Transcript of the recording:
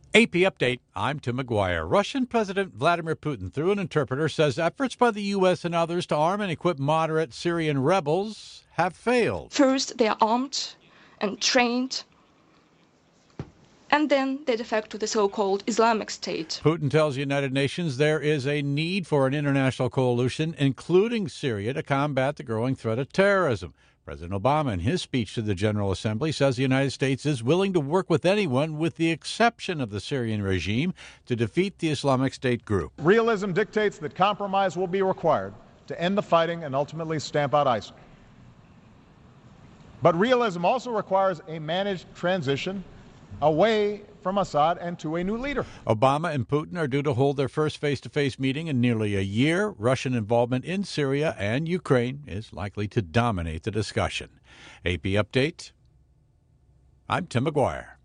AP Update, I'm Tim McGuire. Russian President Vladimir Putin, through an interpreter, says efforts by the U.S. and others to arm and equip moderate Syrian rebels have failed. First, they are armed and trained, and then they defect to the so-called Islamic State. Putin tells the United Nations there is a need for an international coalition, including Syria, to combat the growing threat of terrorism. President Obama, in his speech to the General Assembly, says the United States is willing to work with anyone, with the exception of the Syrian regime, to defeat the Islamic State group. Realism dictates that compromise will be required to end the fighting and ultimately stamp out ISIL. But realism also requires a managed transition away from Assad and to a new leader. Obama and Putin are due to hold their first face-to-face meeting in nearly a year. Russian involvement in Syria and Ukraine is likely to dominate the discussion. AP Update, I'm Tim McGuire.